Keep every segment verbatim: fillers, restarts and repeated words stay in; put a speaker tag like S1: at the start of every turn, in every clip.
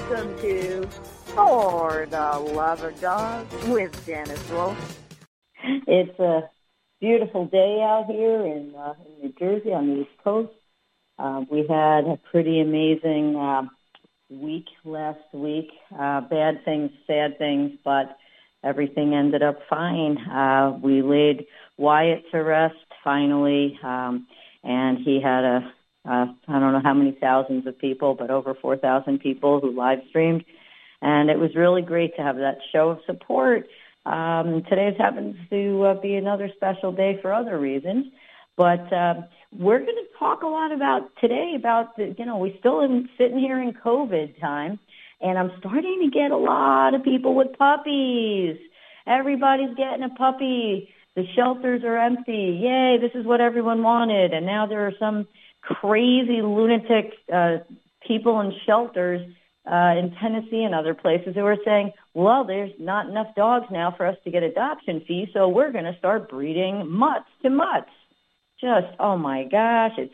S1: Welcome to For the Love of Dogs with Janice Wolf.
S2: It's a beautiful day out here in, uh, in New Jersey on the East Coast. Uh, we had a pretty amazing uh, week last week. Uh, bad things, sad things, but everything ended up fine. Uh, we laid Wyatt to rest finally, um, and he had a, uh, I don't know how many thousands of people, but over four thousand people who live streamed. And it was really great to have that show of support. Um, today happens to uh, be another special day for other reasons. But uh, we're going to talk a lot about today about, the, you know, we're still in, sitting here in COVID time, and I'm starting to get a lot of people with puppies. Everybody's getting a puppy. The shelters are empty. Yay, this is what everyone wanted. And now there are some crazy lunatic uh, people in shelters uh, in Tennessee and other places who are saying, well, there's not enough dogs now for us to get adoption fees, so we're going to start breeding mutts to mutts. Just, oh my gosh, it's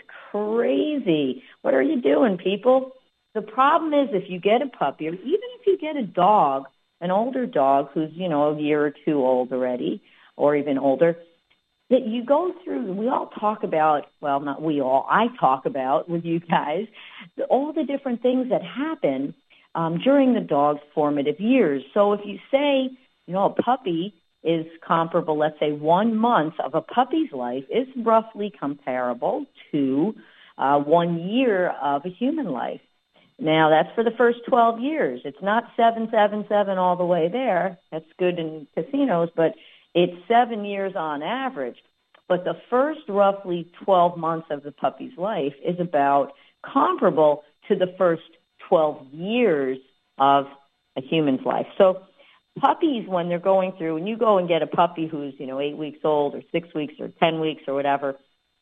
S2: crazy. What are you doing, people? The problem is if you get a puppy, or even if you get a dog, an older dog who's, you know, a year or two old already, or even older, that you go through, we all talk about, well, not we all, I talk about with you guys, all the different things that happen um, during the dog's formative years. So if you say, you know, a puppy is comparable, let's say one month of a puppy's life is roughly comparable to uh, one year of a human life. Now, that's for the first twelve years. It's not seven, seven, seven all the way there. That's good in casinos, but it's seven years on average. But the first roughly twelve months of the puppy's life is about comparable to the first twelve years of a human's life. So puppies, when they're going through, when you go and get a puppy who's, you know, eight weeks old or six weeks or ten weeks or whatever,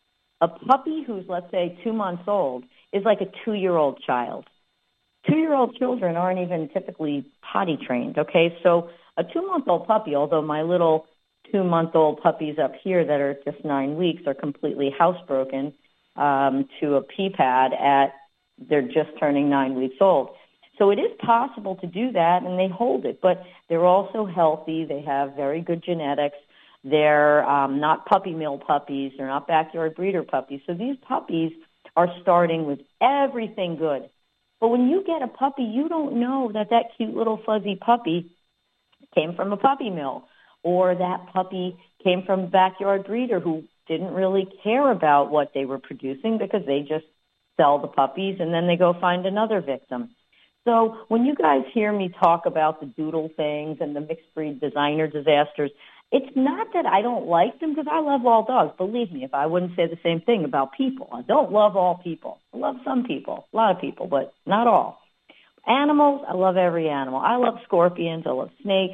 S2: a puppy who's, let's say, two months old is like a two-year-old child. Two-year-old children aren't even typically potty trained, okay? So a two-month-old puppy, although my little two-month-old puppies up here that are just nine weeks are completely housebroken um, to a pee pad at, they're just turning nine weeks old. So it is possible to do that, and they hold it, but they're also healthy. They have very good genetics. They're um, not puppy mill puppies. They're not backyard breeder puppies. So these puppies are starting with everything good. But when you get a puppy, you don't know that that cute little fuzzy puppy came from a puppy mill, or that puppy came from a backyard breeder who didn't really care about what they were producing because they just sell the puppies and then they go find another victim. So when you guys hear me talk about the doodle things and the mixed breed designer disasters, it's not that I don't like them, because I love all dogs. Believe me, if I wouldn't say the same thing about people. I don't love all people. I love some people, a lot of people, but not all. Animals, I love every animal. I love scorpions. I love snakes.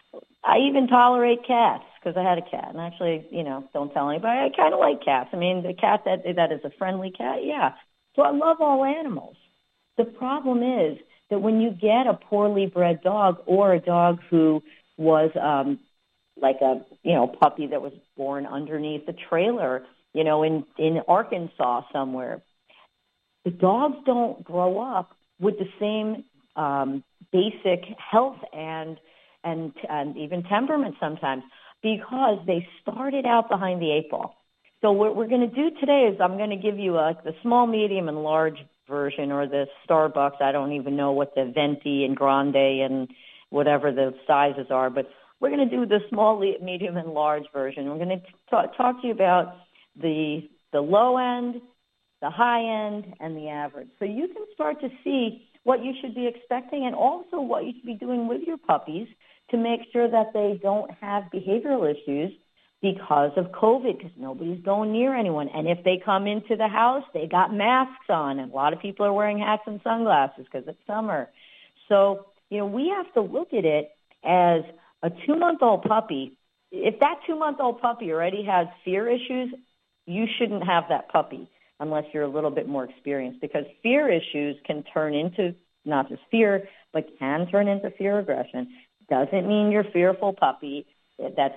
S2: I even tolerate cats because I had a cat. And actually, you know, don't tell anybody, I kind of like cats. I mean, the cat that that is a friendly cat, yeah. So I love all animals. The problem is that when you get a poorly bred dog or a dog who was um, like a, you know, puppy that was born underneath a trailer, you know, in, in Arkansas somewhere, the dogs don't grow up with the same um, basic health and, and, and even temperament sometimes, because they started out behind the eight ball. So what we're going to do today is I'm going to give you a, the small, medium, and large version, or the Starbucks. I don't even know what the venti and grande and whatever the sizes are, but we're going to do the small, medium, and large version. We're going to talk, talk to you about the the low end, the high end, and the average. So you can start to see what you should be expecting and also what you should be doing with your puppies to make sure that they don't have behavioral issues because of COVID, because nobody's going near anyone. And if they come into the house, they got masks on, and a lot of people are wearing hats and sunglasses because it's summer. So, you know, we have to look at it as a two-month-old puppy. If that two-month-old puppy already has fear issues, you shouldn't have that puppy unless you're a little bit more experienced, because fear issues can turn into not just fear, but can turn into fear aggression. Doesn't mean your fearful puppy that's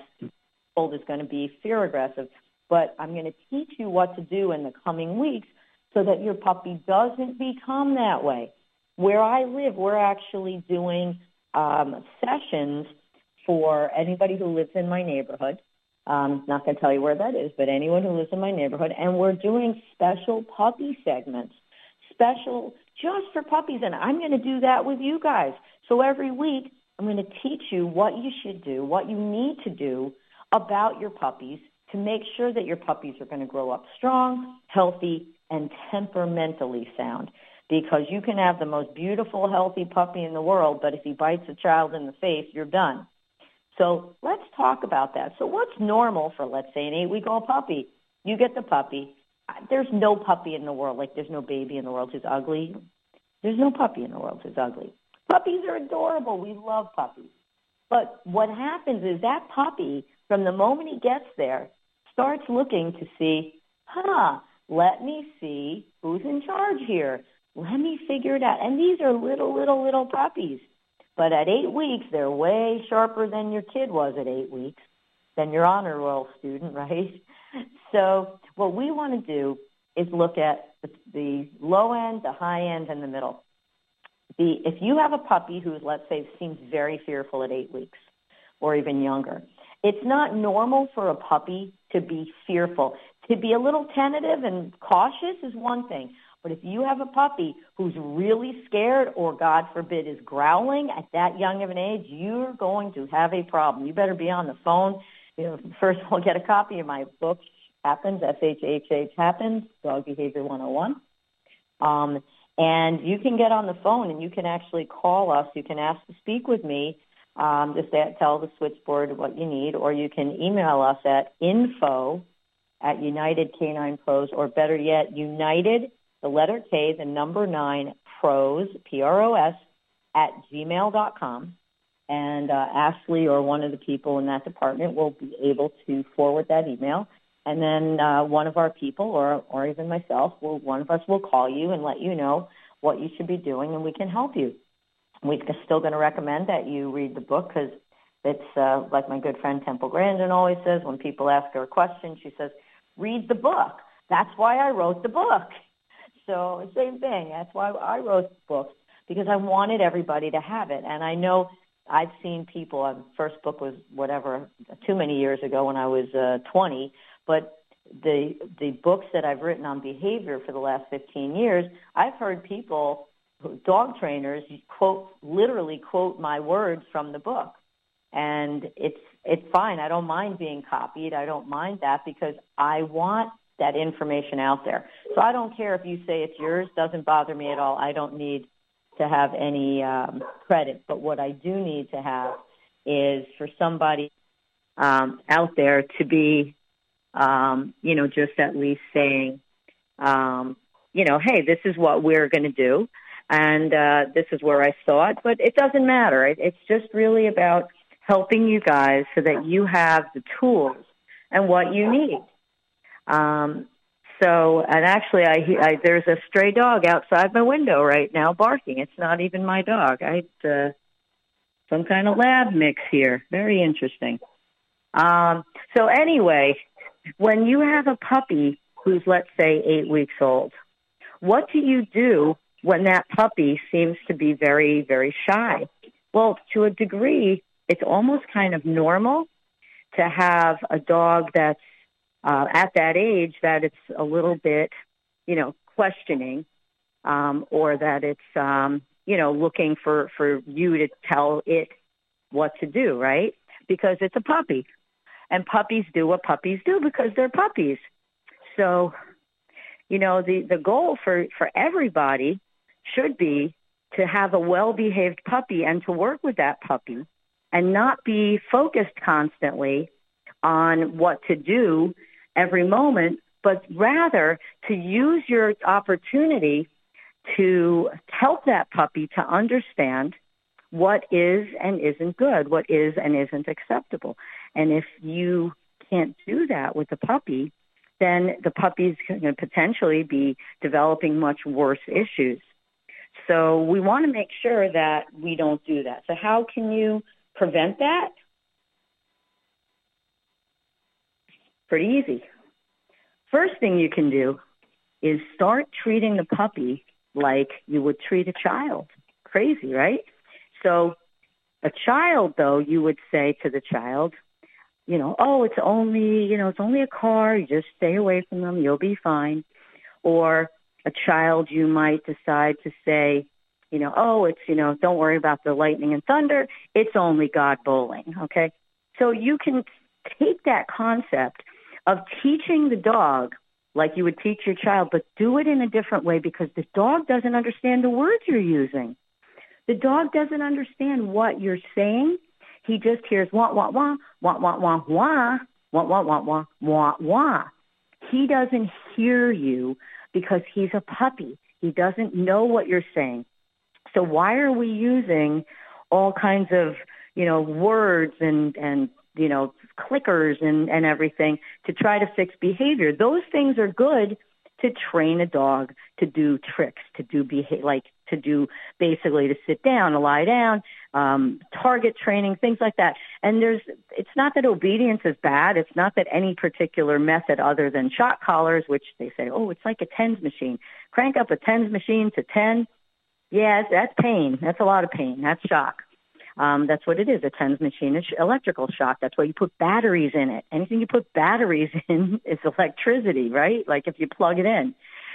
S2: is going to be fear aggressive, but I'm going to teach you what to do in the coming weeks so that your puppy doesn't become that way. where I live, we're actually doing um, sessions for anybody who lives in my neighborhood. Um, not going to tell you where that is, but anyone who lives in my neighborhood. And we're doing special puppy segments, special just for puppies. And I'm going to do that with you guys. So every week, I'm going to teach you what you should do, what you need to do about your puppies to make sure that your puppies are going to grow up strong, healthy, and temperamentally sound. Because you can have the most beautiful, healthy puppy in the world, but if he bites a child in the face, you're done. So let's talk about that. So what's normal for, let's say, an eight-week-old puppy? You get the puppy. There's no puppy in the world, like there's no baby in the world who's ugly. There's no puppy in the world who's ugly. Puppies are adorable. We love puppies. But what happens is that puppy, from the moment he gets there, starts looking to see, huh, let me see who's in charge here. Let me figure it out. And these are little, little, little puppies. But at eight weeks, they're way sharper than your kid was at eight weeks, than your honor roll student, right? So what we want to do is look at the, the low end, the high end, and the middle. The, if you have a puppy who, let's say, seems very fearful at eight weeks or even younger, it's not normal for a puppy to be fearful. To be a little tentative and cautious is one thing. But if you have a puppy who's really scared or, God forbid, is growling at that young of an age, you're going to have a problem. You better be on the phone. You know, first of all, get a copy of my book, Happens, S H H H Happens, Dog Behavior one oh one. Um, and you can get on the phone and you can actually call us. You can ask to speak with me. Um, just tell the switchboard what you need, or you can email us at info at United Canine Pros, or better yet, United, the letter K, the number nine, pros, P R O S, at gmail dot com. And uh, Ashley or one of the people in that department will be able to forward that email. And then uh, one of our people, or, or even myself, will, one of us will call you and let you know what you should be doing, and we can help you. We're still going to recommend that you read the book, because it's uh, like my good friend Temple Grandin always says, when people ask her a question, she says, read the book. That's why I wrote the book. So same thing. That's why I wrote books, because I wanted everybody to have it. And I know I've seen people, uh, first book was whatever, too many years ago when I was uh, twenty, but the the books that I've written on behavior for the last fifteen years, I've heard people, dog trainers, quote, literally quote my words from the book. And it's it's fine. I don't mind being copied. I don't mind that, because I want that information out there. So I don't care if you say it's yours. Doesn't bother me at all. I don't need to have any um, credit. But what I do need to have is for somebody um, out there to be, um, you know, just at least saying, um, you know, hey, this is what we're going to do, and uh, this is where I saw it. But it doesn't matter. It, it's just really about helping you guys so that you have the tools and what you need. Um, so, and actually, I, I there's a stray dog outside my window right now barking. It's not even my dog. I uh, some kind of lab mix here. Very interesting. Um, so anyway, when you have a puppy who's, let's say, eight weeks old, what do you do when that puppy seems to be very, very shy? Well, to a degree, it's almost kind of normal to have a dog that's uh, at that age that it's a little bit, you know, questioning, um, or that it's, um, you know, looking for, for you to tell it what to do, right? Because it's a puppy. And puppies do what puppies do because they're puppies. So, you know, the, the goal for, for everybody should be to have a well-behaved puppy and to work with that puppy and not be focused constantly on what to do every moment, but rather to use your opportunity to help that puppy to understand what is and isn't good, what is and isn't acceptable. And if you can't do that with the puppy, then the puppy's going to potentially be developing much worse issues. So we want to make sure that we don't do that. So how can you prevent that? Pretty easy. First thing you can do is start treating the puppy like you would treat a child. Crazy, right? So a child, though, you would say to the child, you know, oh, it's only, you know, it's only a car. You just stay away from them. You'll be fine. Or a child, you might decide to say, you know, oh, it's, you know, don't worry about the lightning and thunder. It's only God bowling. Okay. So you can take that concept of teaching the dog like you would teach your child, but do it in a different way because the dog doesn't understand the words you're using. The dog doesn't understand what you're saying. He just hears wah, wah, wah, wah, wah, wah, wah, wah, wah, wah, wah, wah, wah. He doesn't hear you because he's a puppy. He doesn't know what you're saying. So why are we using all kinds of, you know, words and, and you know, clickers and, and everything to try to fix behavior? Those things are good to train a dog to do tricks, to do behavior, like to do basically to sit down, to lie down, um, target training, things like that. And there's, it's not that obedience is bad. It's not that any particular method other than shot collars, which they say, oh, it's like a tens machine. Crank up a tens machine to ten. Yeah, that's pain. That's a lot of pain. That's shock. Um, that's what it is, a tens machine. It's electrical shock. That's why you put batteries in it. Anything you put batteries in is electricity, right? Like if you plug it in.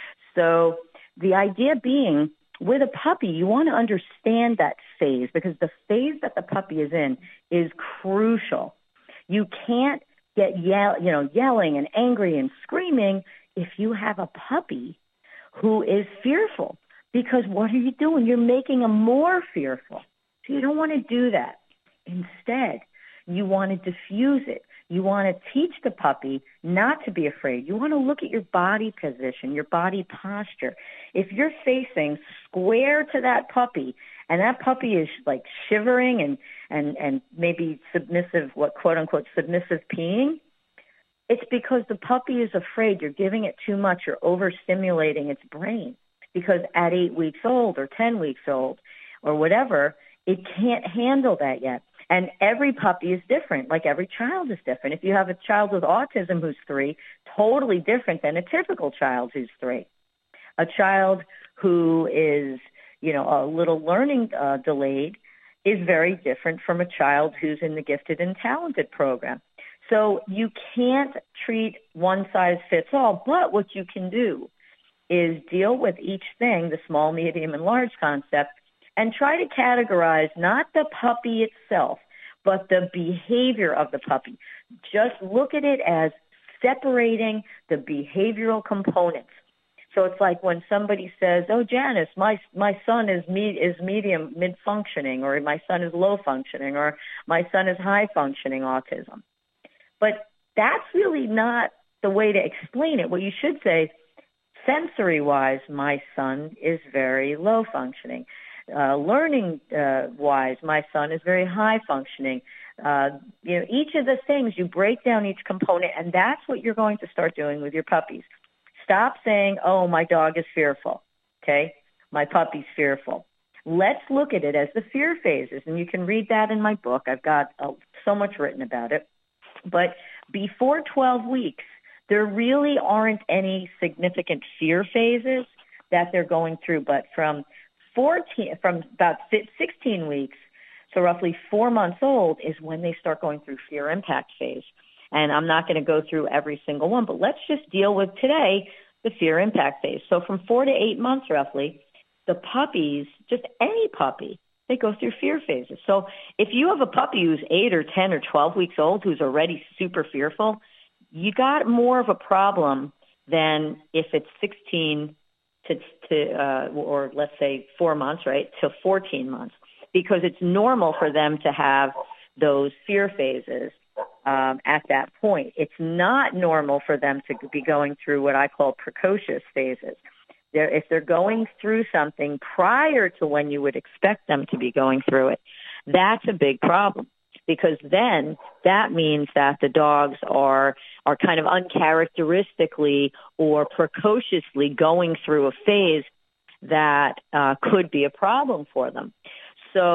S2: So the idea being, with a puppy, you want to understand that phase because the phase that the puppy is in is crucial. You can't get yell, you know, yelling and angry and screaming if you have a puppy who is fearful. Because what are you doing? You're making them more fearful. So you don't want to do that. Instead, you want to diffuse it. You want to teach the puppy not to be afraid. You want to look at your body position, your body posture. If you're facing square to that puppy and that puppy is like shivering and, and, and maybe submissive, what quote unquote submissive peeing, it's because the puppy is afraid. You're giving it too much. You're overstimulating its brain because at eight weeks old or ten weeks old or whatever, it can't handle that yet. And every puppy is different, like every child is different. If you have a child with autism who's three, totally different than a typical child who's three. A child who is, you know, a little learning uh, delayed is very different from a child who's in the gifted and talented program. So you can't treat one size fits all, but what you can do is deal with each thing, the small, medium, and large concept, and try to categorize not the puppy itself, but the behavior of the puppy. Just look at it as separating the behavioral components. So it's like when somebody says, oh, Janice, my my son is me, is medium mid-functioning, or my son is low-functioning, or my son is high-functioning autism. But that's really not the way to explain it. What you should say, sensory-wise, my son is very low-functioning. Uh, learning-wise, uh, my son is very high-functioning. Uh, you know, each of the things, you break down each component, and that's what you're going to start doing with your puppies. Stop saying, oh, my dog is fearful, okay? My puppy's fearful. Let's look at it as the fear phases, and you can read that in my book. I've got uh, so much written about it. But before twelve weeks, there really aren't any significant fear phases that they're going through, but from fourteen, from about sixteen weeks, so roughly four months old, is when they start going through fear impact phase. And I'm not going to go through every single one, but let's just deal with today the fear impact phase. So from four to eight months roughly, the puppies, just any puppy, they go through fear phases. So if you have a puppy who's eight or ten or twelve weeks old who's already super fearful, you got more of a problem than if it's sixteen to, to uh, or let's say four months, right, to fourteen months, because it's normal for them to have those fear phases um, at that point. It's not normal for them to be going through what I call precocious phases. They're, if they're going through something prior to when you would expect them to be going through it, that's a big problem, because then that means that the dogs are are kind of uncharacteristically or precociously going through a phase that uh, could be a problem for them. So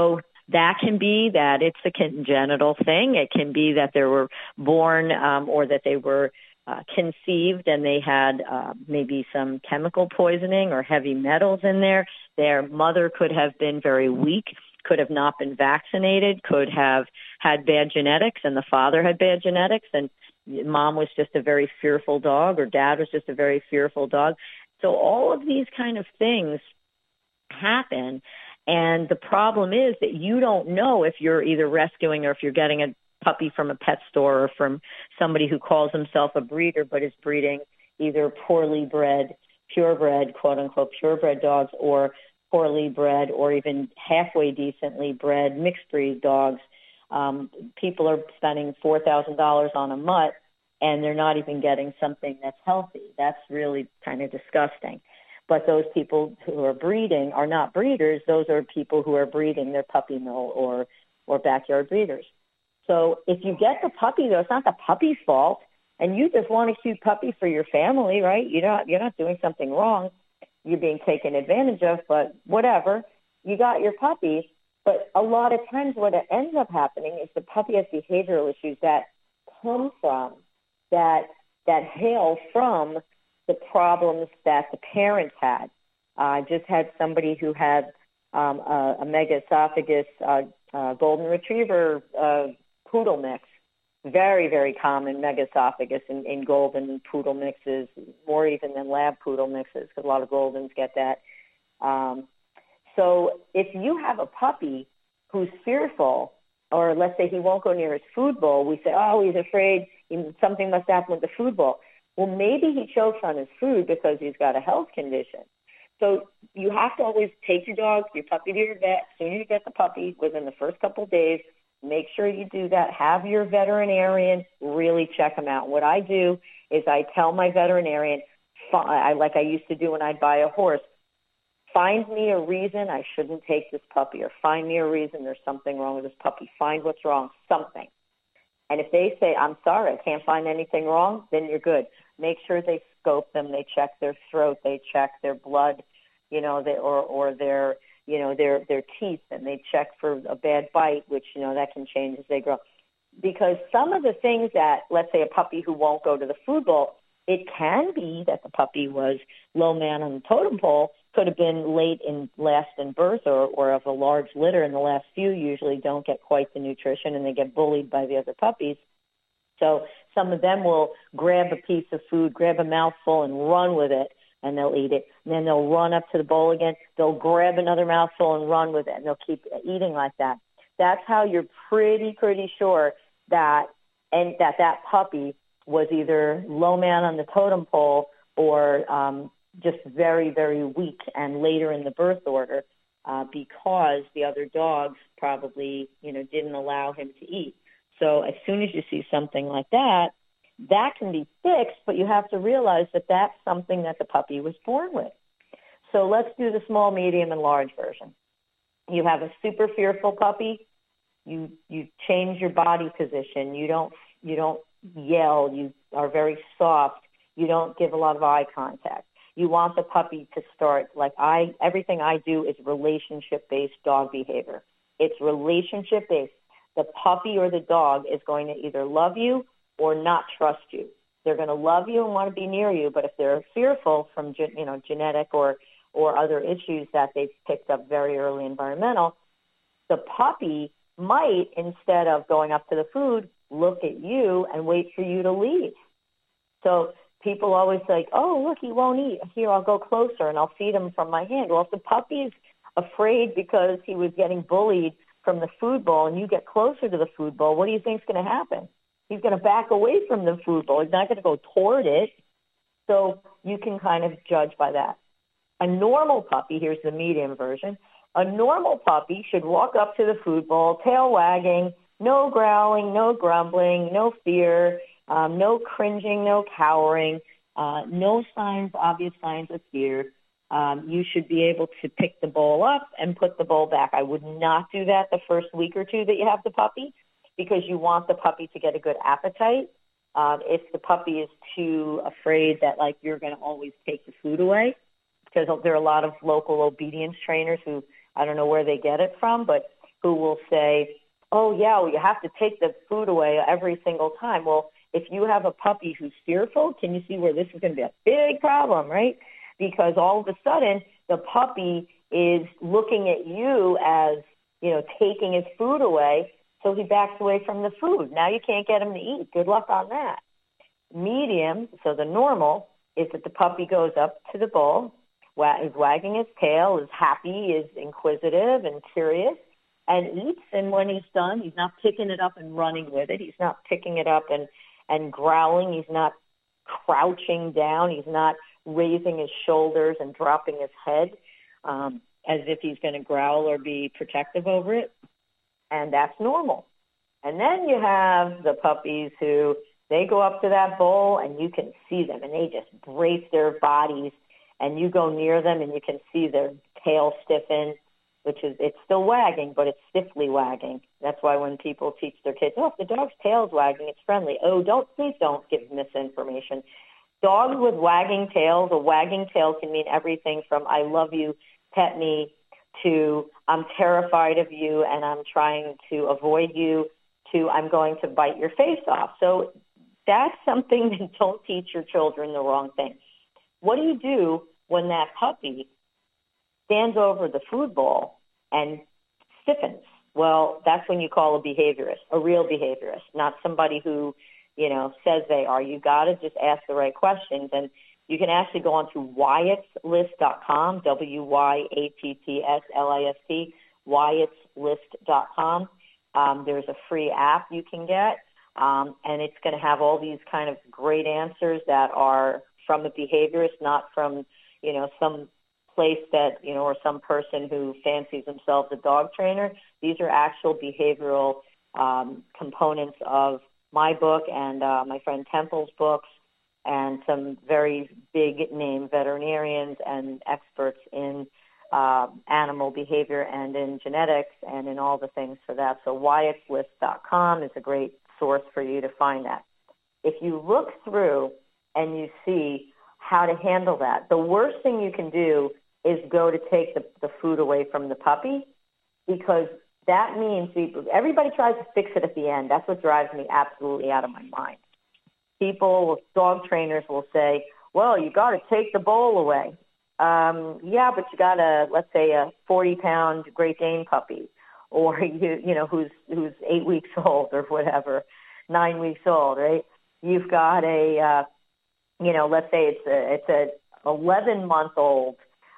S2: That can be that it's a congenital thing. It can be that they were born um, or that they were uh, conceived and they had uh, maybe some chemical poisoning or heavy metals in there. Their mother could have been very weak, could have not been vaccinated, could have had bad genetics, and the father had bad genetics, and mom was just a very fearful dog, or dad was just a very fearful dog. So all of these kind of things happen, and the problem is that you don't know if you're either rescuing or if you're getting a puppy from a pet store or from somebody who calls himself a breeder but is breeding either poorly bred, purebred, quote-unquote purebred dogs, or poorly bred or even halfway decently bred mixed breed dogs. Um, people are spending four thousand dollars on a mutt, and they're not even getting something that's healthy. That's really kind of disgusting. But those people who are breeding are not breeders. Those are people who are breeding their puppy mill or, or backyard breeders. So if you get the puppy, though, it's not the puppy's fault, and you just want a cute puppy for your family, right? You're not, you're not doing something wrong. You're being taken advantage of, but whatever. You got your puppy. But a lot of times what ends up happening is the puppy has behavioral issues that come from, that that hail from the problems that the parents had. I uh, just had somebody who had um, a, a megaesophagus uh, uh, golden retriever uh, poodle mix. Very, very common megaesophagus in, in golden poodle mixes, more even than lab poodle mixes, because a lot of goldens get that. Um, so if you have a puppy who's fearful, or let's say he won't go near his food bowl, we say, oh, he's afraid something must happen with the food bowl. Well, maybe he chokes on his food because he's got a health condition. So you have to always take your dog, your puppy to your vet. As soon as you get the puppy, within the first couple of days, make sure you do that. Have your veterinarian really check them out. What I do is I tell my veterinarian, I, like I used to do when I'd buy a horse, find me a reason I shouldn't take this puppy, or find me a reason there's something wrong with this puppy. Find what's wrong, something. And if they say, I'm sorry, I can't find anything wrong, then you're good. Make sure they scope them, they check their throat, they check their blood, you know, they, or, or their, you know, their, their teeth, and they check for a bad bite, which, you know, that can change as they grow. Because some of the things that, let's say a puppy who won't go to the food bowl, it can be that the puppy was low man on the totem pole, could have been late in last in birth, or, or of a large litter, and the last few usually don't get quite the nutrition, and they get bullied by the other puppies. So some of them will grab a piece of food, grab a mouthful, and run with it, and they'll eat it. And then they'll run up to the bowl again. They'll grab another mouthful and run with it, and they'll keep eating like that. That's how you're pretty, pretty sure that and that that puppy was either low man on the totem pole or um, just very, very weak and later in the birth order uh, because the other dogs probably, you know, didn't allow him to eat. So as soon as you see something like that, that can be fixed, but you have to realize that that's something that the puppy was born with. So let's do the small, medium, and large version. You have a super fearful puppy. You you change your body position. You don't you don't yell. You are very soft. You don't give a lot of eye contact. You want the puppy to start, like I, everything I do is relationship-based dog behavior. It's relationship-based. The puppy or the dog is going to either love you or not trust you. They're going to love you and want to be near you, but if they're fearful from, you know, genetic or, or other issues that they've picked up very early environmental, the puppy might, instead of going up to the food, look at you and wait for you to leave. So people always like, oh, look, he won't eat. Here, I'll go closer and I'll feed him from my hand. Well, if the puppy's afraid because he was getting bullied from the food bowl and you get closer to the food bowl, what do you think is going to happen? He's going to back away from the food bowl. He's not going to go toward it. So you can kind of judge by that. A normal puppy, here's the medium version, a normal puppy should walk up to the food bowl, tail wagging, no growling, no grumbling, no fear, um, no cringing, no cowering, uh, no signs, obvious signs of fear. Um, you should be able to pick the bowl up and put the bowl back. I would not do that the first week or two that you have the puppy because you want the puppy to get a good appetite. Um, if the puppy is too afraid that, like, you're going to always take the food away, because there are a lot of local obedience trainers who, I don't know where they get it from, but who will say, oh, yeah, well, you have to take the food away every single time. Well, if you have a puppy who's fearful, can you see where this is going to be a big problem, right? Because all of a sudden, the puppy is looking at you as, you know, taking his food away, so he backs away from the food. Now you can't get him to eat. Good luck on that. Medium, so the normal, is that the puppy goes up to the bowl, is wagging his tail, is happy, is inquisitive and curious, and eats. And when he's done, he's not picking it up and running with it. He's not picking it up and, and growling. He's not crouching down. He's not raising his shoulders and dropping his head um, as if he's going to growl or be protective over it. And that's normal. And then you have the puppies who, they go up to that bowl and you can see them and they just brace their bodies, and you go near them and you can see their tail stiffen, which is, it's still wagging, but it's stiffly wagging. That's why when people teach their kids, oh, if the dog's tail's wagging, it's friendly. Oh, don't, please don't give misinformation. Dogs with wagging tails, a wagging tail can mean everything from I love you, pet me, to I'm terrified of you and I'm trying to avoid you, to I'm going to bite your face off. So that's something that don't teach your children the wrong thing. What do you do when that puppy stands over the food bowl and stiffens? Well, that's when you call a behaviorist, a real behaviorist, not somebody who, you know, says they are. You got to just ask the right questions. And you can actually go on to Wyatt's List dot com, W Y A T T S L I S T, Wyatt's List dot com. Um, there's a free app you can get, um, and it's going to have all these kind of great answers that are from a behaviorist, not from, you know, some place that, you know, or some person who fancies themselves a dog trainer. These are actual behavioral um, components of my book and uh, my friend Temple's books, and some very big name veterinarians and experts in uh, animal behavior and in genetics and in all the things for that. So Wyatt's List dot com is a great source for you to find that. If you look through and you see how to handle that, the worst thing you can do is go to take the, the food away from the puppy, because that means people, everybody tries to fix it at the end. That's what drives me absolutely out of my mind. People, dog trainers will say, well, you got to take the bowl away. Um, yeah, but you got a, let's say, a forty-pound Great Dane puppy, or you, you know, who's who's eight weeks old or whatever, nine weeks old, right? You've got a, uh, you know, let's say it's a it's a eleven-month-old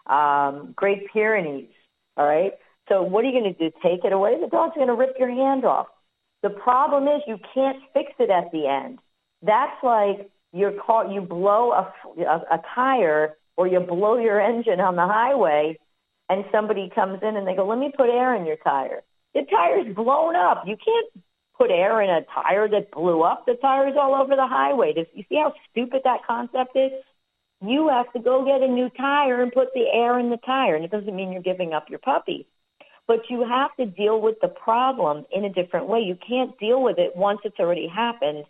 S2: um, Great Pyrenees, all right? So what are you going to do? Take it away? The dog's going to rip your hand off. The problem is you can't fix it at the end. That's like you're caught, you blow a, a, a tire, or you blow your engine on the highway, and somebody comes in and they go, let me put air in your tire. The tire's blown up. You can't put air in a tire that blew up. The tire's all over the highway. Does, you see how stupid that concept is? You have to go get a new tire and put the air in the tire, and it doesn't mean you're giving up your puppy. But you have to deal with the problem in a different way. You can't deal with it once it's already happened.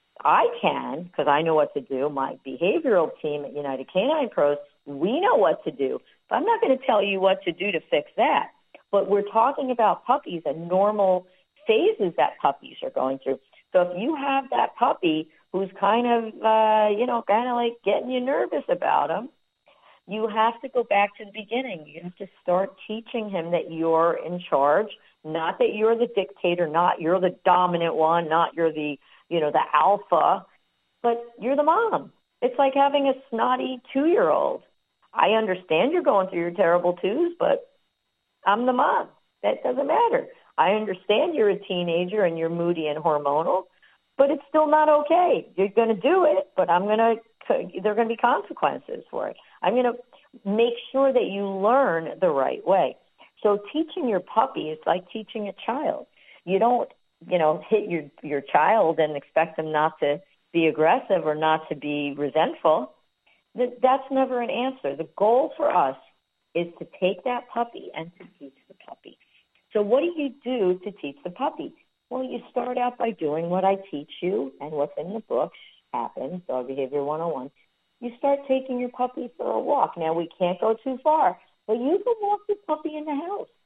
S2: I can, because I know what to do. My behavioral team at United Canine Pros, we know what to do. But I'm not going to tell you what to do to fix that. But we're talking about puppies and normal phases that puppies are going through. So if you have that puppy who's kind of, uh, you know, kind of like getting you nervous about him, you have to go back to the beginning. You have to start teaching him that you're in charge, not that you're the dictator, not you're the dominant one, not you're the, you know, the alpha, but you're the mom. It's like having a snotty two-year-old. I understand you're going through your terrible twos, but I'm the mom. That doesn't matter. I understand you're a teenager and you're moody and hormonal, but it's still not okay. You're going to do it, but I'm going to, there are going to be consequences for it. I'm going to make sure that you learn the right way. So teaching your puppy is like teaching a child. You don't, you know, hit your, your child and expect them not to be aggressive or not to be resentful. That, that's never an answer. The goal for us is to take that puppy and to teach the puppy. So what do you do to teach the puppy? Well, you start out by doing what I teach you and what's in the book, Happens, Dog Behavior one oh one. You start taking your puppy for a walk. Now, we can't go too far, but you can walk the puppy in the house.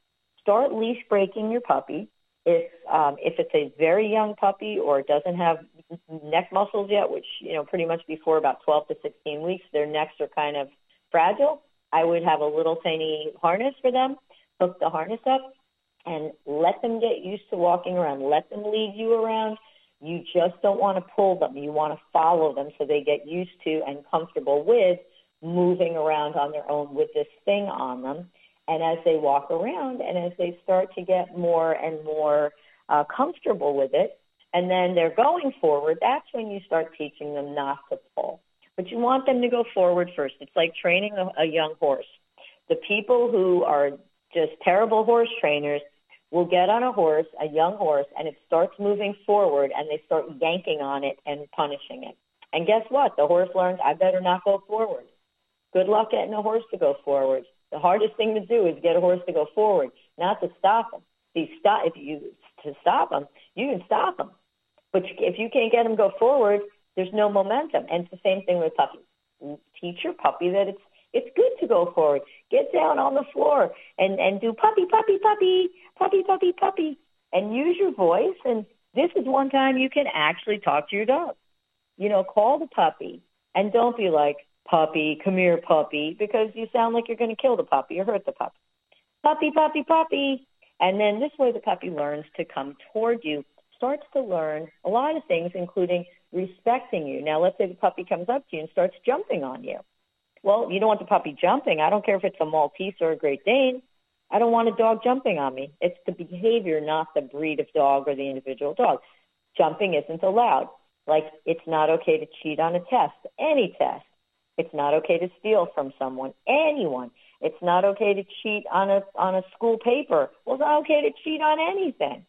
S2: start leash breaking your puppy. If um, if it's a very young puppy or doesn't have neck muscles yet, which, you know, pretty much before about twelve to sixteen weeks, their necks are kind of fragile, I would have a little tiny harness for them, hook the harness up, and let them get used to walking around. Let them lead you around. You just don't want to pull them. You want to follow them so they get used to and comfortable with moving around on their own with this thing on them. And as they walk around and as they start to get more and more uh, comfortable with it, and then they're going forward, that's when you start teaching them not to pull. But you want them to go forward first. It's like training a, a young horse. The people who are just terrible horse trainers will get on a horse, a young horse, and it starts moving forward, and they start yanking on it and punishing it. And guess what? The horse learns, I better not go forward. Good luck getting a horse to go forward. The hardest thing to do is get a horse to go forward, not to stop them. If you stop, if you to stop them, you can stop them. But if you can't get them to go forward, there's no momentum. And it's the same thing with puppies. Teach your puppy that it's it's good to go forward. Get down on the floor and, and do puppy, puppy, puppy, puppy, puppy, puppy, and use your voice. And this is one time you can actually talk to your dog. You know, call the puppy, and don't be like, puppy, come here, puppy, because you sound like you're going to kill the puppy or hurt the puppy. Puppy, puppy, puppy. And then this way the puppy learns to come toward you, starts to learn a lot of things, including respecting you. Now, let's say the puppy comes up to you and starts jumping on you. Well, you don't want the puppy jumping. I don't care if it's a Maltese or a Great Dane. I don't want a dog jumping on me. It's the behavior, not the breed of dog or the individual dog. Jumping isn't allowed. Like, it's not okay to cheat on a test, any test. It's not okay to steal from someone, anyone. It's not okay to cheat on a on a school paper. Well, it's not okay to cheat on anything.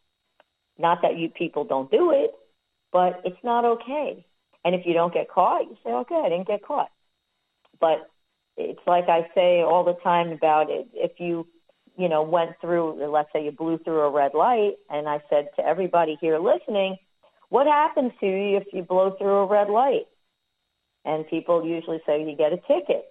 S2: Not that you people don't do it, but it's not okay. And if you don't get caught, you say, okay, I didn't get caught. But it's like I say all the time about it. If you, you know, went through, let's say you blew through a red light, and I said to everybody here listening, what happens to you if you blow through a red light? And people usually say you get a ticket.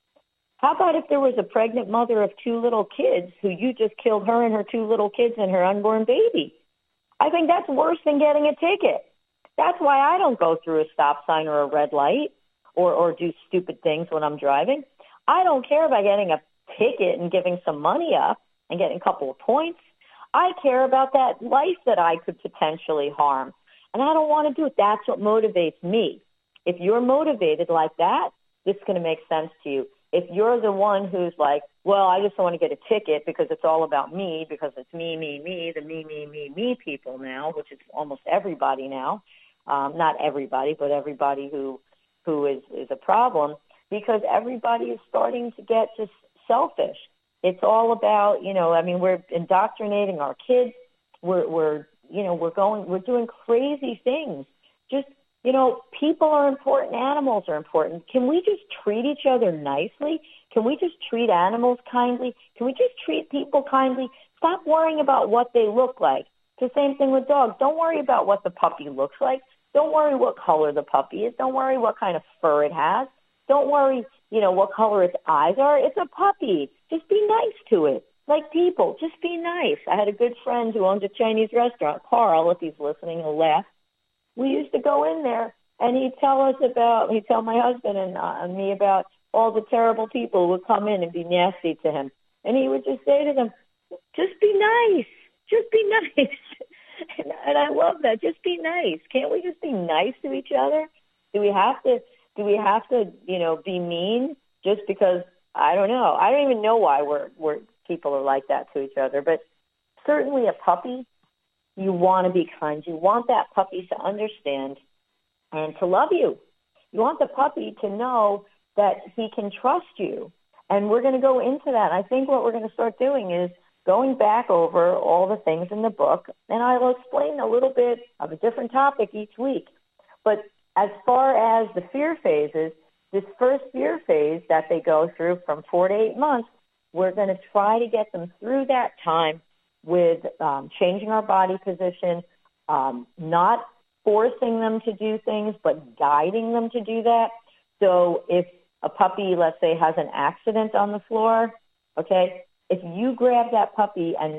S2: How about if there was a pregnant mother of two little kids who you just killed her and her two little kids and her unborn baby? I think that's worse than getting a ticket. That's why I don't go through a stop sign or a red light or, or do stupid things when I'm driving. I don't care about getting a ticket and giving some money up and getting a couple of points. I care about that life that I could potentially harm. And I don't want to do it. That's what motivates me. If you're motivated like that, this is going to make sense to you. If you're the one who's like, well, I just don't want to get a ticket because it's all about me, because it's me, me, me, the me, me, me, me people now, which is almost everybody now. Um, not everybody, but everybody who who is, is a problem, because everybody is starting to get just selfish. It's all about, you know, I mean, we're indoctrinating our kids. We're, we're you know, we're going, we're doing crazy things. Just, you know, people are important. Animals are important. Can we just treat each other nicely? Can we just treat animals kindly? Can we just treat people kindly? Stop worrying about what they look like. It's the same thing with dogs. Don't worry about what the puppy looks like. Don't worry what color the puppy is. Don't worry what kind of fur it has. Don't worry, you know, what color its eyes are. It's a puppy. Just be nice to it. Like people, just be nice. I had a good friend who owns a Chinese restaurant, Carl, if he's listening, he'll laugh. We used to go in there, and he'd tell us about, he'd tell my husband and uh, me about all the terrible people who would come in and be nasty to him. And he would just say to them, just be nice. Just be nice. and, and I love that. Just be nice. Can't we just be nice to each other? Do we have to, do we have to, you know, be mean just because, I don't know. I don't even know why we're, we're people are like that to each other. But certainly a puppy, you want to be kind. You want that puppy to understand and to love you. You want the puppy to know that he can trust you. And we're going to go into that. I think what we're going to start doing is going back over all the things in the book, and I will explain a little bit of a different topic each week. But as far as the fear phases, this first fear phase that they go through from four to eight months, we're going to try to get them through that time with um, changing our body position, um, not forcing them to do things, but guiding them to do that. So if a puppy, let's say, has an accident on the floor, okay, if you grab that puppy and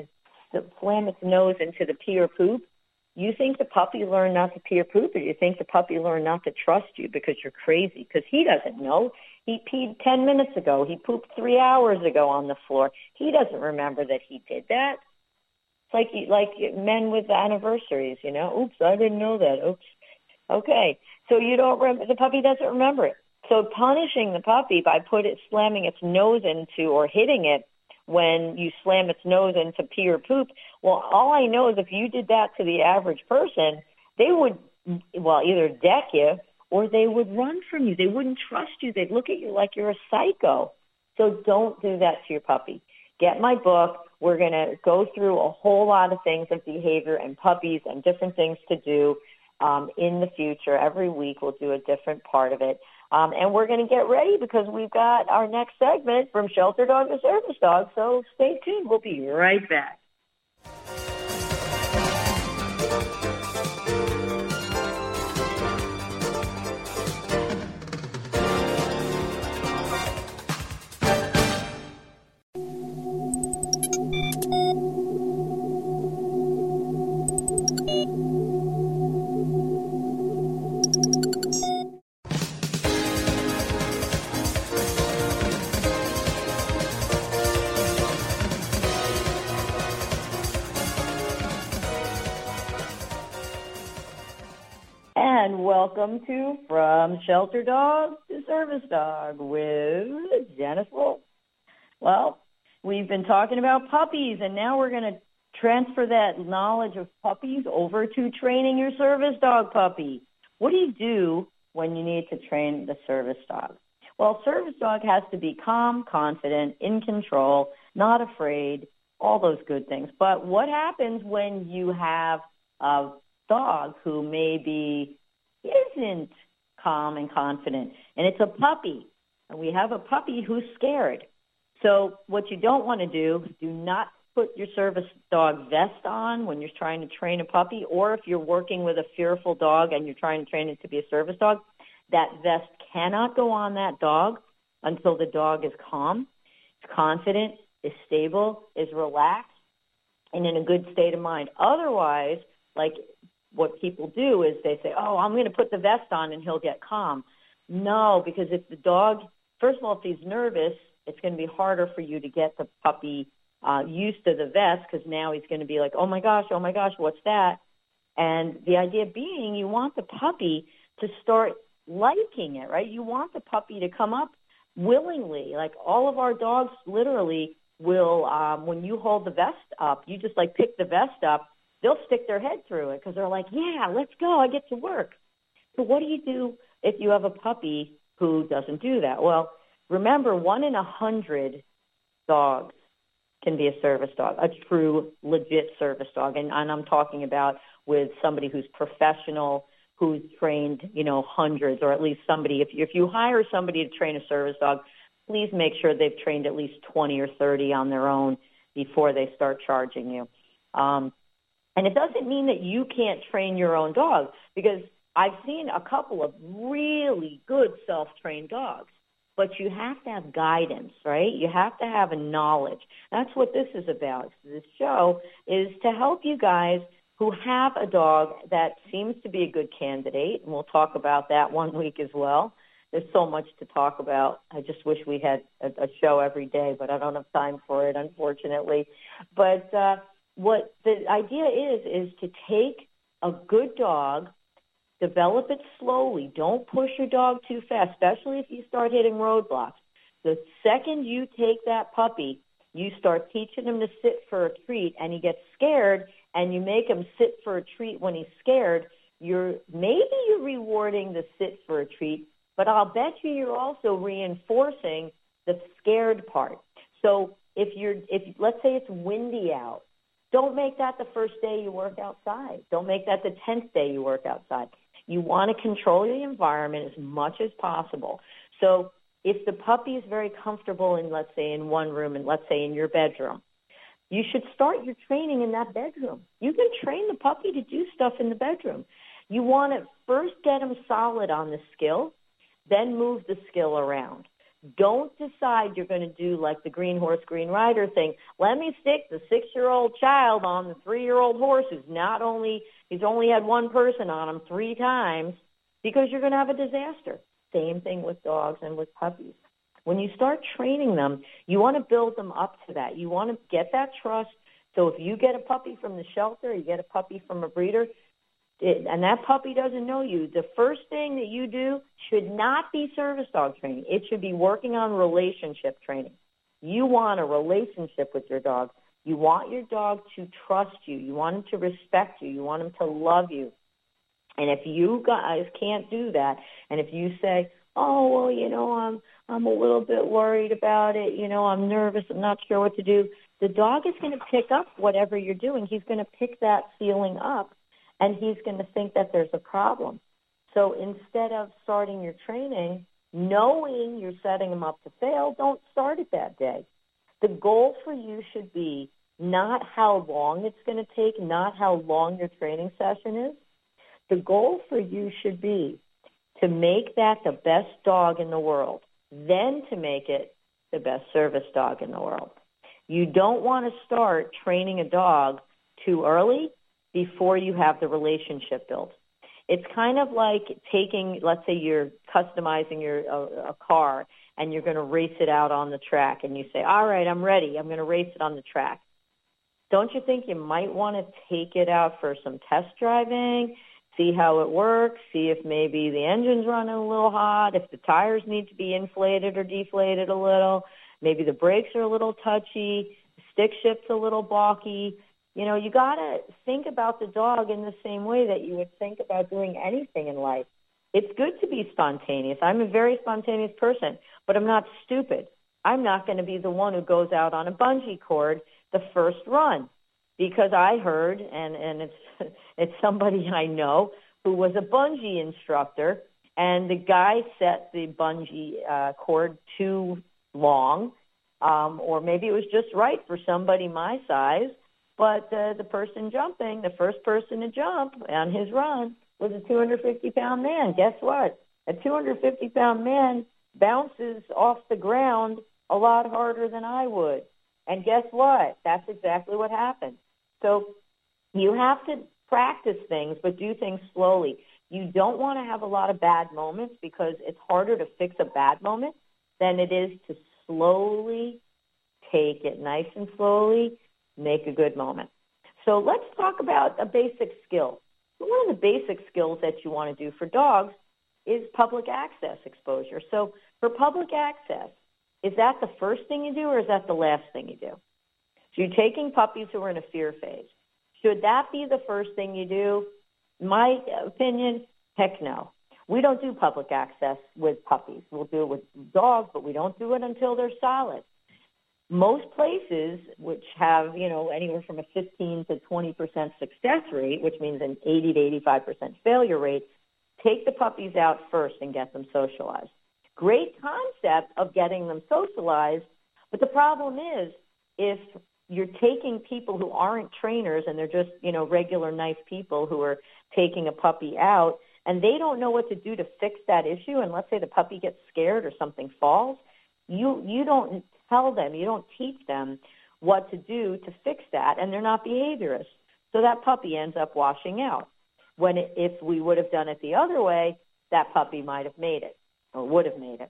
S2: slam its nose into the pee or poop, you think the puppy learned not to pee or poop, or you think the puppy learned not to trust you because you're crazy? Because he doesn't know. He peed ten minutes ago. He pooped three hours ago on the floor. He doesn't remember that he did that. It's like like men with anniversaries, you know. Oops, I didn't know that. Oops. Okay, so you don't remember. The puppy doesn't remember it. So punishing the puppy by put it slamming its nose into or hitting it when you slam its nose into pee or poop, well, all I know is if you did that to the average person, they would, well, either deck you or they would run from you. They wouldn't trust you. They'd look at you like you're a psycho. So don't do that to your puppy. Get my book. We're going to go through a whole lot of things of behavior and puppies and different things to do um, in the future. Every week we'll do a different part of it. Um, and we're going to get ready because we've got our next segment from Shelter Dog to Service Dog. So stay tuned. We'll be right back. And welcome to From Shelter Dog to Service Dog with Janice Wolf. Well, we've been talking about puppies, and now we're going to transfer that knowledge of puppies over to training your service dog puppy. What do you do when you need to train the service dog? Well, service dog has to be calm, confident, in control, not afraid, all those good things. But what happens when you have a dog who maybe isn't calm and confident, and it's a puppy, and we have a puppy who's scared? So what you don't want to do, do not put your service dog vest on when you're trying to train a puppy, or if you're working with a fearful dog and you're trying to train it to be a service dog, that vest cannot go on that dog until the dog is calm, is confident, is stable, is relaxed, and in a good state of mind. Otherwise, like what people do is they say, oh, I'm going to put the vest on and he'll get calm. No, because if the dog, first of all, if he's nervous, it's going to be harder for you to get the puppy uh, used to the vest, because now he's going to be like, oh, my gosh, oh, my gosh, what's that? And the idea being you want the puppy to start liking it, right? You want the puppy to come up willingly. Like all of our dogs literally will, um, when you hold the vest up, you just like pick the vest up, they'll stick their head through it because they're like, yeah, let's go, I get to work. So what do you do if you have a puppy who doesn't do that? Well, remember, one in a hundred dogs can be a service dog, a true, legit service dog. And, and I'm talking about with somebody who's professional, who's trained, you know, hundreds, or at least somebody. If you, if you hire somebody to train a service dog, please make sure they've trained at least twenty or thirty on their own before they start charging you. Um, and it doesn't mean that you can't train your own dog, because I've seen a couple of really good self-trained dogs. But you have to have guidance, right? You have to have a knowledge. That's what this is about. This show is to help you guys who have a dog that seems to be a good candidate, and we'll talk about that one week as well. There's so much to talk about. I just wish we had a, a show every day, but I don't have time for it, unfortunately. But uh, what the idea is, is to take a good dog, develop it slowly. Don't push your dog too fast, especially if you start hitting roadblocks. The second you take that puppy, you start teaching him to sit for a treat, and he gets scared, and you make him sit for a treat when he's scared, you're maybe you're rewarding the sit for a treat, but I'll bet you you're also reinforcing the scared part. So if you're, if let's say it's windy out, don't make that the first day you work outside. Don't make that the tenth day you work outside. You want to control the environment as much as possible. So if the puppy is very comfortable in, let's say, in one room, and let's say in your bedroom, you should start your training in that bedroom. You can train the puppy to do stuff in the bedroom. You want to first get him solid on the skill, then move the skill around. Don't decide you're going to do like the green horse, green rider thing. Let me stick the six-year-old child on the three-year-old horse who's not only, he's only had one person on him three times, because you're going to have a disaster. Same thing with dogs and with puppies. When you start training them, you want to build them up to that. You want to get that trust. So if you get a puppy from the shelter, you get a puppy from a breeder, it, and that puppy doesn't know you, the first thing that you do should not be service dog training. It should be working on relationship training. You want a relationship with your dog. You want your dog to trust you. You want him to respect you. You want him to love you. And if you guys can't do that, and if you say, oh, well, you know, I'm I'm a little bit worried about it, you know, I'm nervous, I'm not sure what to do, the dog is going to pick up whatever you're doing. He's going to pick that feeling up, and he's going to think that there's a problem. So instead of starting your training, knowing you're setting him up to fail, don't start it that day. The goal for you should be not how long it's going to take, not how long your training session is. The goal for you should be to make that the best dog in the world, then to make it the best service dog in the world. You don't want to start training a dog too early before you have the relationship built. It's kind of like taking, let's say you're customizing your a, a car and you're going to race it out on the track, and you say, all right, I'm ready. I'm going to race it on the track. Don't you think you might want to take it out for some test driving, see how it works, see if maybe the engine's running a little hot, if the tires need to be inflated or deflated a little, maybe the brakes are a little touchy, the stick shift's a little balky. You know, you got to think about the dog in the same way that you would think about doing anything in life. It's good to be spontaneous. I'm a very spontaneous person, but I'm not stupid. I'm not going to be the one who goes out on a bungee cord the first run, because I heard, and, and it's it's somebody I know who was a bungee instructor, and the guy set the bungee uh, cord too long, um, or maybe it was just right for somebody my size, but uh, the person jumping, the first person to jump on his run was a two hundred fifty pound man. Guess what? A two hundred fifty pound man bounces off the ground a lot harder than I would. And guess what? That's exactly what happened. So you have to practice things, but do things slowly. You don't want to have a lot of bad moments, because it's harder to fix a bad moment than it is to slowly take it nice and slowly, make a good moment. So let's talk about a basic skill. One of the basic skills that you want to do for dogs is public access exposure. So for public access, is that the first thing you do, or is that the last thing you do? So you're taking puppies who are in a fear phase. Should that be the first thing you do? My opinion, heck no. We don't do public access with puppies. We'll do it with dogs, but we don't do it until they're solid. Most places, which have, you know, anywhere from a fifteen to twenty percent success rate, which means an eighty to eighty-five percent failure rate, take the puppies out first and get them socialized. Great concept of getting them socialized, but the problem is, if you're taking people who aren't trainers and they're just, you know, regular nice people who are taking a puppy out, and they don't know what to do to fix that issue, and let's say the puppy gets scared or something falls, you you don't tell them, you don't teach them what to do to fix that, and they're not behaviorists. So that puppy ends up washing out. When it, if we would have done it the other way, that puppy might have made it or would have made it.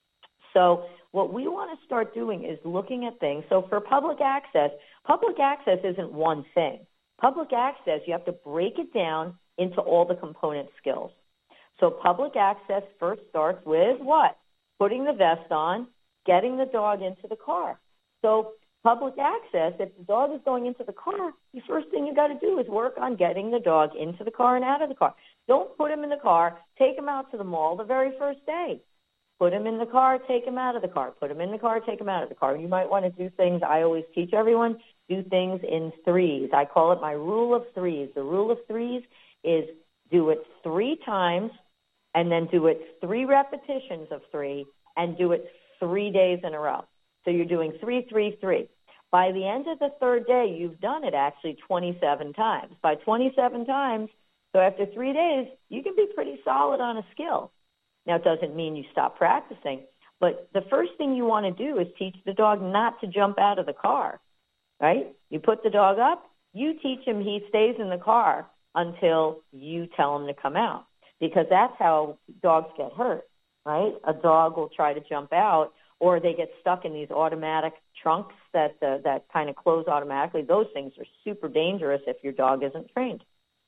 S2: So what we want to start doing is looking at things. So for public access, public access isn't one thing. Public access, you have to break it down into all the component skills. So public access first starts with what? Putting the vest on, getting the dog into the car. So public access, if the dog is going into the car, the first thing you got to do is work on getting the dog into the car and out of the car. Don't put him in the car, take him out to the mall the very first day. Put him in the car, take him out of the car. Put him in the car, take him out of the car. You might want to do things, I always teach everyone, do things in threes. I call it my rule of threes. The rule of threes is do it three times, and then do it three repetitions of three, and do it three days in a row. So you're doing three, three, three. By the end of the third day, you've done it actually twenty-seven times. By twenty-seven times, so after three days, you can be pretty solid on a skill. Now, it doesn't mean you stop practicing, But the first thing you want to do is teach the dog not to jump out of the car, right? You put the dog up, you teach him he stays in the car until you tell him to come out, because that's how dogs get hurt, right? A dog will try to jump out, or they get stuck in these automatic trunks that uh, that kind of close automatically. Those things are super dangerous if your dog isn't trained.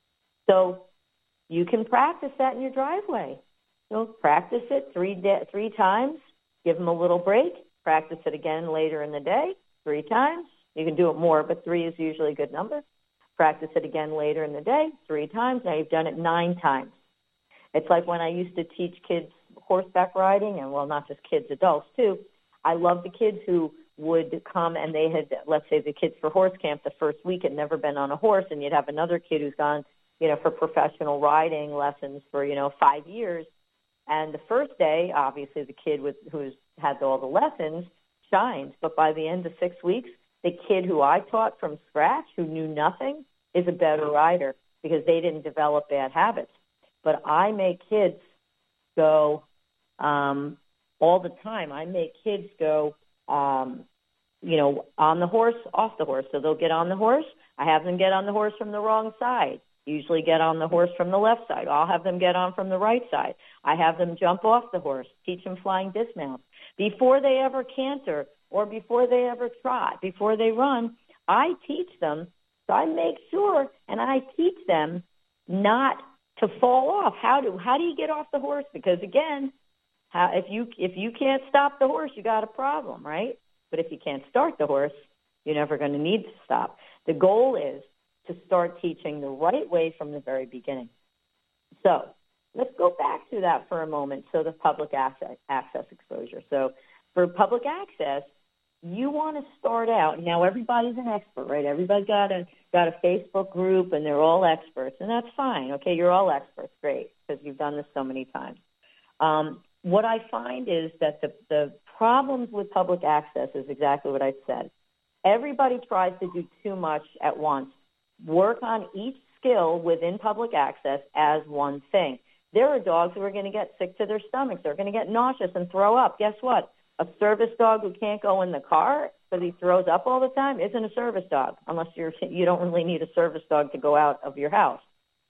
S2: So you can practice that in your driveway. So practice it three de- three times. Give them a little break. Practice it again later in the day, three times. You can do it more, but three is usually a good number. Practice it again later in the day, three times. Now you've done it nine times. It's like when I used to teach kids horseback riding, and, well, not just kids, adults too. I love the kids who would come and they had, let's say the kids for horse camp the first week had never been on a horse, and you'd have another kid who's gone, you know, for professional riding lessons for, you know, five years. And the first day, obviously, the kid with, who's had all the lessons shines. But by the end of six weeks, the kid who I taught from scratch, who knew nothing, is a better rider because they didn't develop bad habits. But I make kids go um, all the time. I make kids go, um, you know, on the horse, off the horse. So they'll get on the horse. I have them get on the horse from the wrong side. Usually get on the horse from the left side. I'll have them get on from the right side. I have them jump off the horse, teach them flying dismount. Before they ever canter or before they ever trot, before they run, I teach them. So I make sure and I teach them not to fall off. How do how do you get off the horse? Because again, how, if you if you can't stop the horse, you got a problem, right? But if you can't start the horse, you're never going to need to stop. The goal is to start teaching the right way from the very beginning. So let's go back to that for a moment. So the public access, access exposure. So for public access, you want to start out. Now everybody's an expert, right? Everybody's got a got a Facebook group, and they're all experts, and that's fine. Okay, you're all experts, great, because you've done this so many times. Um, what I find is that the the problems with public access is exactly what I said. Everybody tries to do too much at once. Work on each skill within public access as one thing. There are dogs who are going to get sick to their stomachs. They're going to get nauseous and throw up. Guess what? A service dog who can't go in the car because he throws up all the time isn't a service dog, unless you're, you don't really need a service dog to go out of your house.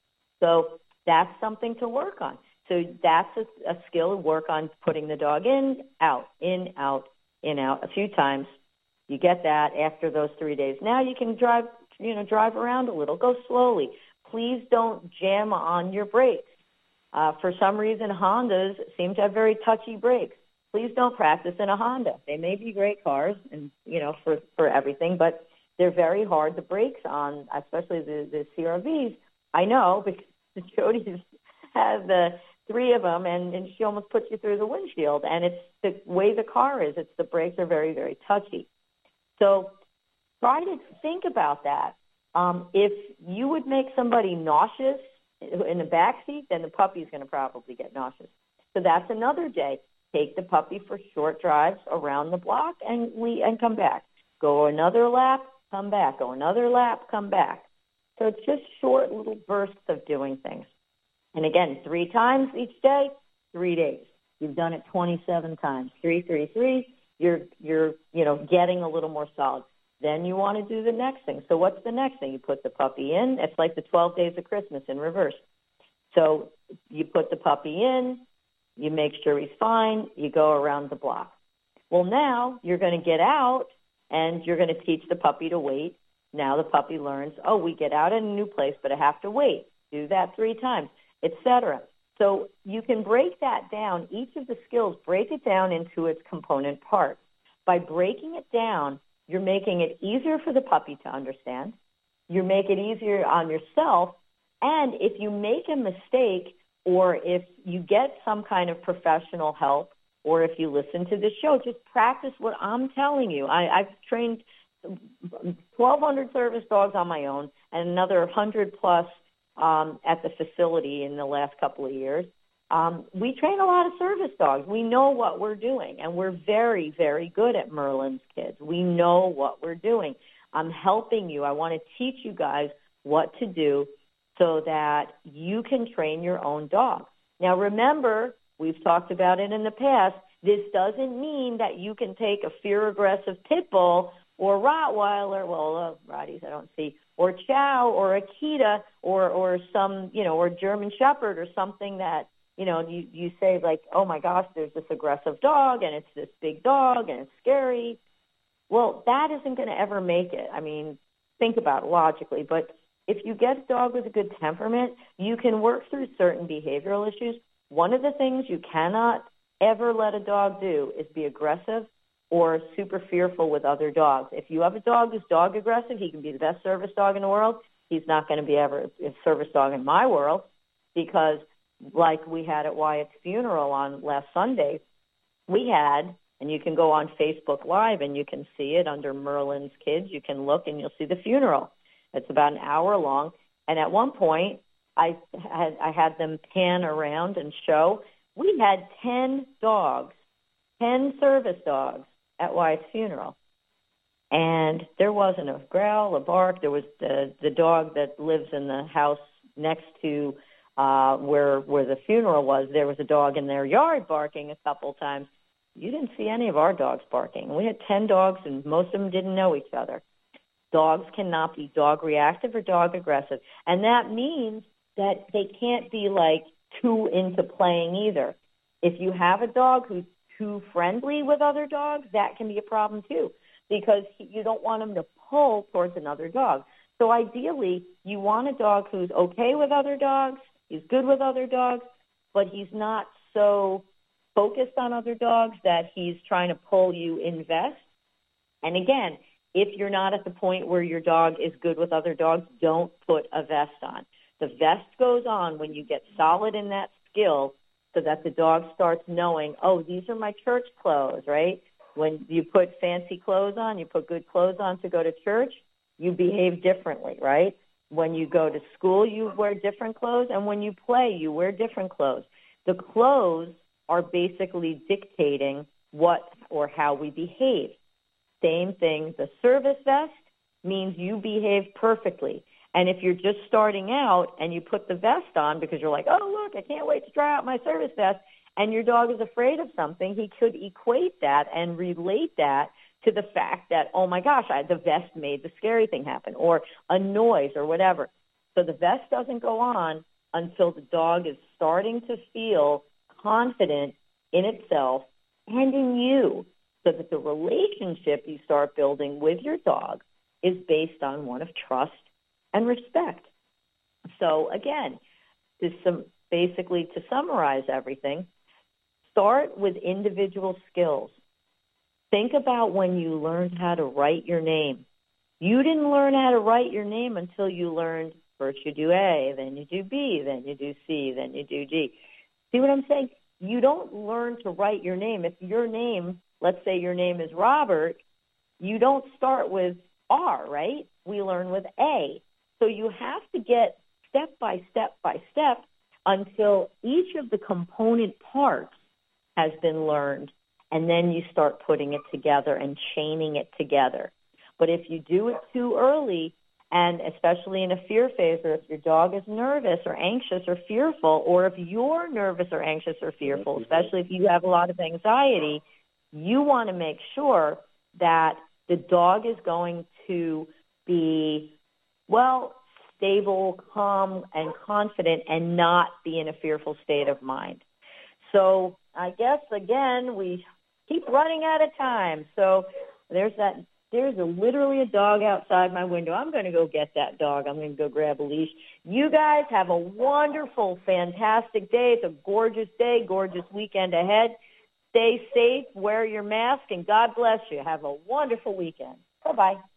S2: So that's something to work on. So that's a, a skill to work on, putting the dog in, out, in, out, in, out a few times. You get that after those three days. Now you can drive, you know, drive around a little. Go slowly. Please don't jam on your brakes. Uh, for some reason, Hondas seem to have very touchy brakes. Please don't practice in a Honda. They may be great cars, and you know, for, for everything, but they're very hard. The brakes on, especially the, the C R Vs, I know because Jody has the three of them, and, and she almost puts you through the windshield. And it's the way the car is. It's the brakes are very, very touchy. So try to think about that. Um, if you would make somebody nauseous in the back seat, then the puppy's going to probably get nauseous. So that's another day. Take the puppy for short drives around the block and we and come back. Go another lap, come back. Go another lap, come back. So it's just short little bursts of doing things. And again, three times each day, three days. You've done it twenty-seven times. Three, three, three. You're you're you know getting a little more solid. Then you want to do the next thing. So what's the next thing? You put the puppy in. It's like the twelve days of Christmas in reverse. So you put the puppy in. You make sure he's fine. You go around the block. Well, now you're going to get out, and you're going to teach the puppy to wait. Now the puppy learns, oh, we get out in a new place, but I have to wait. Do that three times, et cetera. So you can break that down. Each of the skills, break it down into its component parts. By breaking it down, you're making it easier for the puppy to understand. You make it easier on yourself. And if you make a mistake, or if you get some kind of professional help, or if you listen to the show, just practice what I'm telling you. I, I've trained twelve hundred service dogs on my own and another one hundred plus um, at the facility in the last couple of years. Um, we train a lot of service dogs. We know what we're doing, and we're very, very good at Merlin's Kids. We know what we're doing. I'm helping you. I want to teach you guys what to do so that you can train your own dog. Now, remember, we've talked about it in the past, This doesn't mean that you can take a fear-aggressive pit bull or Rottweiler, well, uh, Rotties I don't see, or Chow or Akita or, or some, you know, or German Shepherd or something that, you know, you, you say like, oh my gosh, there's this aggressive dog and it's this big dog and it's scary. Well, that isn't going to ever make it. I mean, think about it logically. But if you get a dog with a good temperament, you can work through certain behavioral issues. One of the things you cannot ever let a dog do is be aggressive or super fearful with other dogs. If you have a dog who's dog aggressive, he can be the best service dog in the world. He's not going to be ever a service dog in my world because like we had at Wyatt's funeral on last Sunday, we had, and you can go on Facebook Live and you can see it under Merlin's Kids. You can look and you'll see the funeral. It's about an hour long. And at one point, I had, I had them pan around and show. We had ten dogs, ten service dogs at Wyatt's funeral. And there wasn't a growl, a bark. There was the, the dog that lives in the house next to uh, where where the funeral was. There was a dog in their yard barking a couple times. You didn't see any of our dogs barking. We had ten dogs, and most of them didn't know each other. Dogs cannot be dog reactive or dog aggressive. And that means that they can't be, like, too into playing either. If you have a dog who's too friendly with other dogs, that can be a problem too, because you don't want them to pull towards another dog. So ideally, you want a dog who's okay with other dogs, he's good with other dogs, but he's not so focused on other dogs that he's trying to pull you in vest. And again, if you're not at the point where your dog is good with other dogs, don't put a vest on. The vest goes on when you get solid in that skill so that the dog starts knowing, oh, these are my church clothes, right? When you put fancy clothes on, you put good clothes on to go to church, you behave differently, right? When you go to school, you wear different clothes, and when you play, you wear different clothes. The clothes are basically dictating what or how we behave. Same thing, the service vest means you behave perfectly. And if you're just starting out and you put the vest on because you're like, oh, look, I can't wait to try out my service vest, and your dog is afraid of something, he could equate that and relate that to the fact that, oh, my gosh, I, the vest made the scary thing happen, or a noise or whatever. So the vest doesn't go on until the dog is starting to feel confident in itself and in you, so that the relationship you start building with your dog is based on one of trust and respect. So again, to some, basically to summarize everything, start with individual skills. Think about when you learned how to write your name. You didn't learn how to write your name until you learned first you do A, then you do B, then you do C, then you do D. See what I'm saying? You don't learn to write your name. If your name, let's say your name is Robert, you don't start with R, right? We learn with A. So you have to get step by step by step until each of the component parts has been learned, and then you start putting it together and chaining it together. But if you do it too early, and especially in a fear phase, or if your dog is nervous or anxious or fearful, or if you're nervous or anxious or fearful, especially if you have a lot of anxiety, you want to make sure that the dog is going to be, well, stable, calm, and confident, and not be in a fearful state of mind. So I guess, again, we keep running out of time. So there's that. There's a, literally a dog outside my window. I'm going to go get that dog. I'm going to go grab a leash. You guys have a wonderful, fantastic day. It's a gorgeous day, gorgeous weekend ahead. Stay safe, wear your mask, and God bless you. Have a wonderful weekend. Bye-bye.